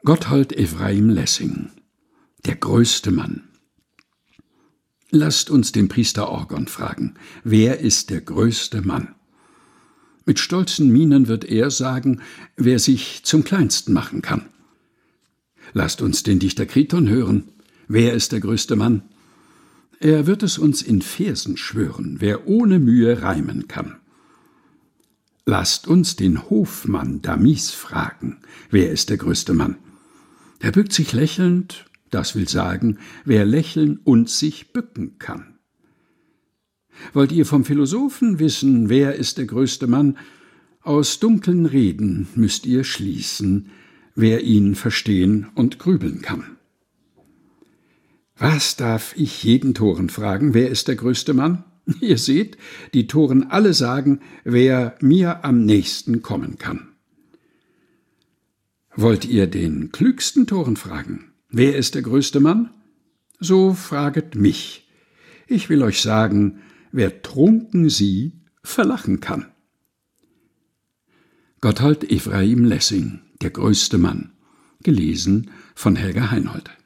Gotthold Ephraim Lessing, der größte Mann. Lasst uns den Priester Orgon fragen, wer ist der größte Mann? Mit stolzen Mienen wird er sagen, wer sich zum Kleinsten machen kann. Lasst uns den Dichter Kriton hören, wer ist der größte Mann? Er wird es uns in Versen schwören, wer ohne Mühe reimen kann. Lasst uns den Hofmann Damis fragen, wer ist der größte Mann? Er bückt sich lächelnd, das will sagen, wer lächeln und sich bücken kann. Wollt ihr vom Philosophen wissen, wer ist der größte Mann? Aus dunklen Reden müsst ihr schließen, wer ihn verstehen und grübeln kann. Was darf ich jeden Toren fragen, wer ist der größte Mann? Ihr seht, die Toren alle sagen, wer mir am nächsten kommen kann. Wollt ihr den klügsten Toren fragen, wer ist der größte Mann? So fraget mich. Ich will euch sagen, wer trunken sie verlachen kann. Gotthold Ephraim Lessing, der größte Mann. Gelesen von Helga Heinold.